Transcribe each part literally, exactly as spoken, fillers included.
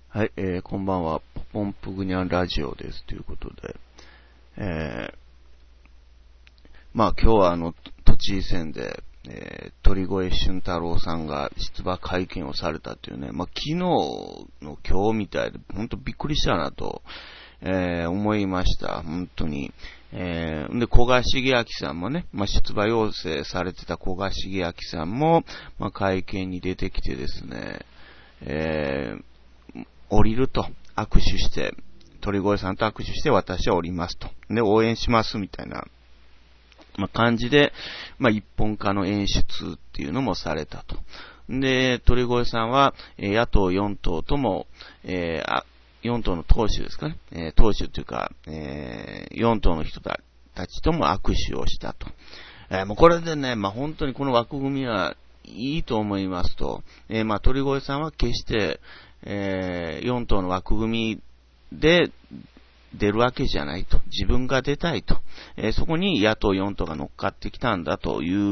はい、えー、こんばんは。ポポンプグニャンラジオです。ということで、えー、まあ今日はあの、都知事選で、えー、鳥越俊太郎さんが出馬会見をされたというね、まあ昨日の今日みたいで、ほんとびっくりしたなと、えー、思いました。本当に。えー、で、古賀茂明さんもね、まあ、出馬要請されてた古賀茂明さんも、まあ、会見に出てきてですね、えー、降りると握手して、鳥越さんと握手して私は降りますと。で、応援しますみたいな、まあ、感じで、まあ、一本化の演出っていうのもされたと。で、鳥越さんは、野党よん党とも、えー、よん党の党首ですかね。えー、党首というか、えー、よん党の人たちとも握手をしたと。えー、もうこれでね、まあ、本当にこの枠組みはいいと思いますと。えー、まあ、鳥越さんは決して、えー、よん党の枠組みで出るわけじゃないと。自分が出たいと。えー、そこに野党よん党が乗っかってきたんだという、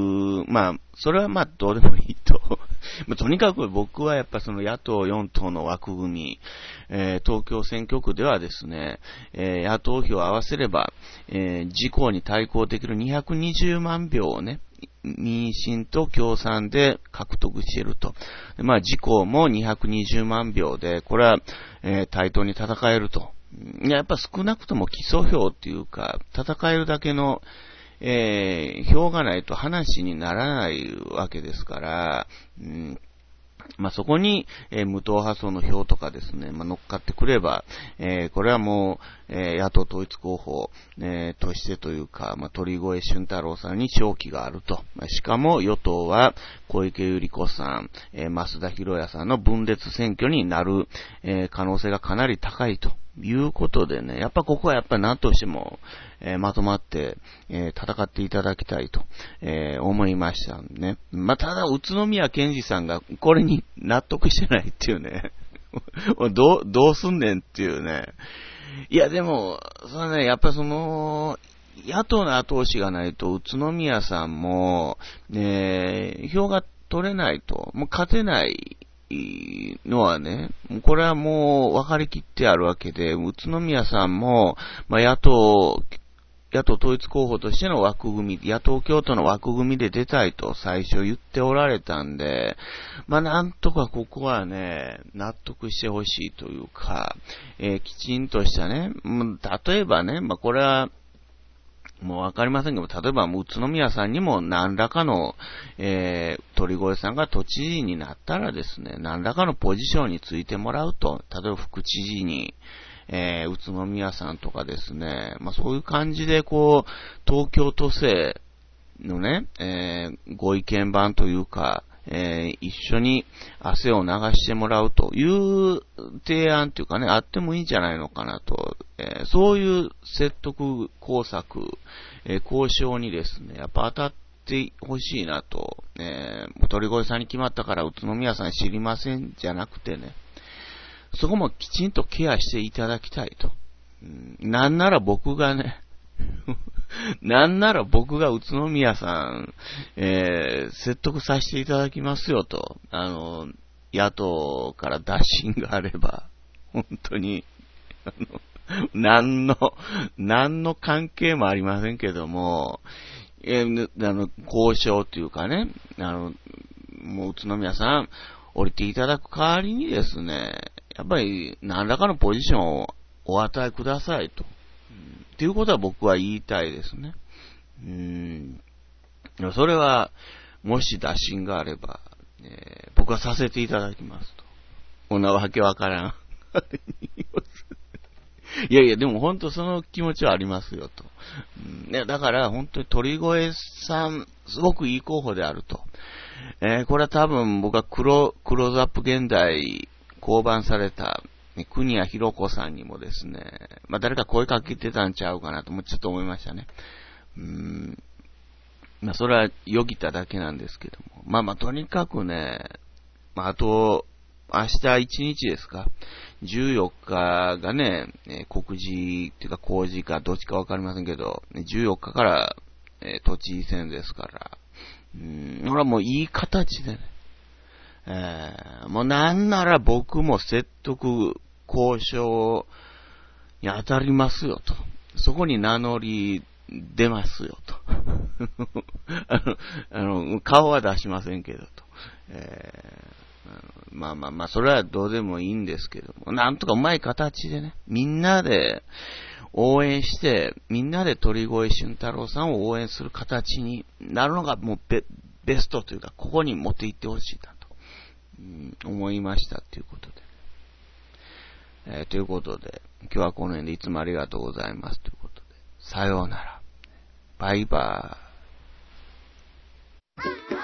まあ、それはまあどうでもいいと。とにかく僕はやっぱその野党よん党の枠組み、えー、東京選挙区ではですね、えー、野党票を合わせれば、えー、自公に対抗できるにひゃくにじゅうまん票をね、民進と共産で獲得していると。でまあ、自公もにひゃくにじゅうまん票で、これは、えー、対等に戦えると。いや、やっぱ少なくとも基礎票っていうか、戦えるだけの、えー、票がないと話にならないわけですから、うんまあ、そこに、えー、無党派層の票とかですね、まあ、乗っかってくれば、えー、これはもう、えー、野党統一候補、えー、としてというか、まあ、鳥越俊太郎さんに勝機があると。まあ、しかも与党は小池百合子さん、えー、増田博也さんの分裂選挙になる、えー、可能性がかなり高いと。いうことでね、やっぱここはやっぱり何としても、えー、まとまって、えー、戦っていただきたいと、えー、思いましたね。まあ、ただ、宇都宮健治さんがこれに納得してないっていうね。どう、どうすんねんっていうね。いや、でも、それね、やっぱその、野党の後押しがないと、宇都宮さんも、ね、票が取れないと、もう勝てない、のはね、これはもう分かりきってあるわけで、宇都宮さんも、まあ、野党、野党統一候補としての枠組み、野党共闘の枠組みで出たいと最初言っておられたんで、まあ、なんとかここはね、納得してほしいというか、えー、きちんとしたね、例えばね、まあ、これは、もうわかりませんけど、例えば宇都宮さんにも何らかの、えー、鳥越さんが都知事になったらですね、何らかのポジションについてもらうと、例えば副知事に、えー、宇都宮さんとかですね、まあそういう感じでこう、東京都政のね、えー、ご意見番というか、えー、一緒に汗を流してもらうという提案というかね、あってもいいんじゃないのかなと、えー、そういう説得工作、えー、交渉にですね、やっぱ当たってほしいなと、えー、鳥越さんに決まったから宇都宮さん知りませんじゃなくてね、そこもきちんとケアしていただきたいと。うん、なんなら僕がね、なんなら僕が宇都宮さん、えー、説得させていただきますよと、あの、野党から打診があれば、本当に、あの、何の、何の関係もありませんけども、えー、あの、交渉というかね、あの、もう宇都宮さん、降りていただく代わりにですね、やっぱり何らかのポジションをお与えくださいと。っていうことは僕は言いたいですね。うーん。それは、もし打診があれば、えー、僕はさせていただきますと。こんなわけわからん。いやいや、でも本当その気持ちはありますよと。うん、ね、だから本当に鳥越さん、すごくいい候補であると。えー、これは多分僕はクロ、クローズアップ現代、降板された、国谷博子さんにもですね、まあ誰か声かけてたんちゃうかなともちょっと思いましたね。うーん。まあそれはよぎっただけなんですけども。まあまあとにかくね、まああと、明日いちにちですか。じゅうよっかがね、告示っていうか公示かどっちかわかりませんけど、じゅうよっかから、えー、都知事選ですから、うーん、これはもういい形でね、えー、もうなんなら僕も説得交渉に当たりますよと。そこに名乗り出ますよと。あの、あの、顔は出しませんけどと。えー、まあまあまあ、それはどうでもいいんですけども、なんとかうまい形でね、みんなで応援して、みんなで鳥越俊太郎さんを応援する形になるのがもう ベ, ベストというか、ここに持っていってほしいなと、うん、思いましたということで。えー、ということで、今日はこの辺でいつもありがとうございますということで、さようなら。バイバーイ。